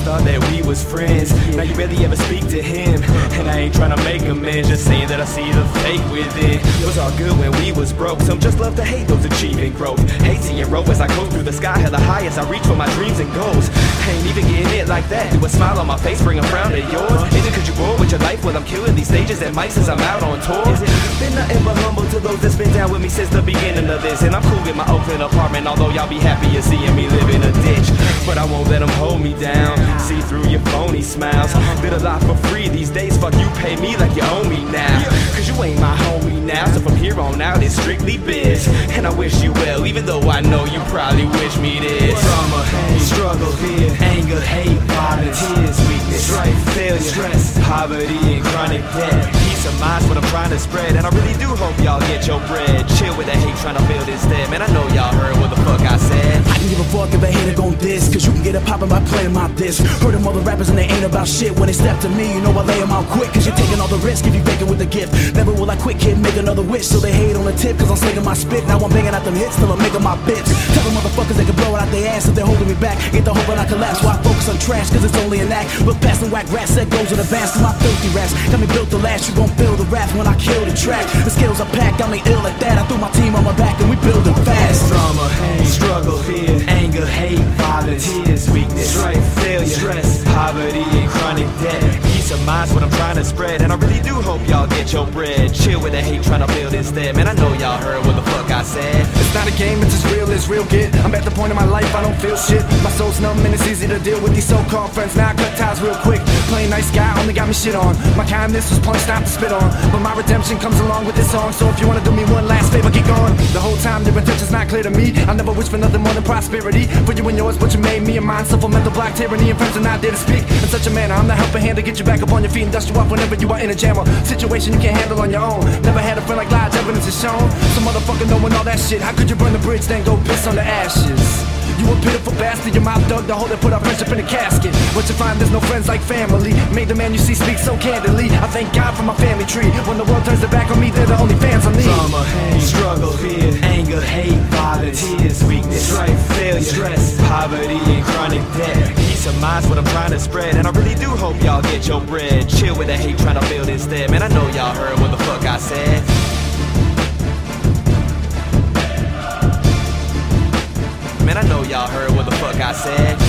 thought that we was friends. Now you barely ever speak to him, and I ain't tryna make amends, just saying that I see the fake within. It was all good when we was broke. Some just love to hate those achieving growth. Hate seeing rope as I go through the sky, hella high as I reach for my dreams and goals. Ain't even getting it like that. Do a smile on my face, bring a frown to yours. Is it cause you bored with your life while I'm killing these stages and mics as I'm out on tour? Is it been nothing but humble to those that's been down with me since the beginning of this? And I'm cool in my Oakland apartment, although y'all be happier seeing me live in a ditch. But I won't let them hold me down. See through your phony smiles. Live a lot for free these days. Fuck, you pay me like you owe me now. Cause you ain't my homie now. So from here on out it's strictly biz. And I wish you well, even though I know you probably wish me this. Drama, struggle, fear, anger, hate, violence, tears, weakness, strife, failure, stress, poverty, and chronic debt. Peace of mind's what I'm trying to spread, and I really do hope y'all get your bread. Chill with the hate, trying to build instead. Man, I know y'all heard what the fuck I said. I can give a fuck if a hater gon' diss, cause you can get it poppin' by playing my disc. Heard them other rappers and they ain't about shit. When they step to me, you know I lay them out quick, cause you're taking all the risk if you faking with the gift. Never will I quit, kid, make another wish. So they hate on the tip, cause I'm slinging my spit. Now I'm banging out them hits till I'm making my bits. Tell them motherfuckers they can blow it out their ass if they're holding me back. Get the hope when I collapse, why I focus on trash, cause it's only an act. Look past the whack rats that goes in advance to my filthy raps. Got me built to last, you gon' feel the wrath when I kill the track. The skills I pack got me ill like that. I threw my team on my back and we building fast. Drama, struggle, fear, anger, hate, violence, tears, weakness, strife, failure, stress, poverty, and chronic debt. Peace of mind's what I'm trying to spread, and I really do hope y'all get your bread. Chill with the hate, trying to build instead. Man, I know y'all heard what the fuck I said. It's not a game, it's as real get. I'm at the point in my life I don't feel shit. My soul's numb and it's easy to deal with these so-called friends. Now I cut ties real quick. Plain nice guy only got me shit on. My kindness was punched out to spit on, but my redemption comes along with this song. So if you wanna do me one last favor, get going. The whole time your intention's not clear to me. I never wish for nothing more than prosperity for you and yours, but you made me and mine suffer mental block, tyranny, and friends are not there to speak in such a manner. I'm the helping hand to get you back up on your feet and dust you off whenever you are in a jam or situation you can't handle on your own. Never had a friend like Lodge, evidence is shown. Some motherfucker knowing all that shit. How could you burn the bridge then go piss on the ashes? You a pitiful bastard, your mouth dug the hole that put our friendship in a casket. But you find there's no friends like family. Made the man you see speak so candidly. I thank God for my family tree. When the world turns their back on me, they're the only fans I need. Drama, struggle, fear, anger, hate, violence, tears, weakness, strife, failure, stress, poverty, and chronic debt. Peace of mind's what I'm trying to spread, and I really do hope y'all get your bread. Chill with the hate, trying to build instead. Man, I know y'all heard what the fuck I said. Man, I know y'all heard what the fuck I said.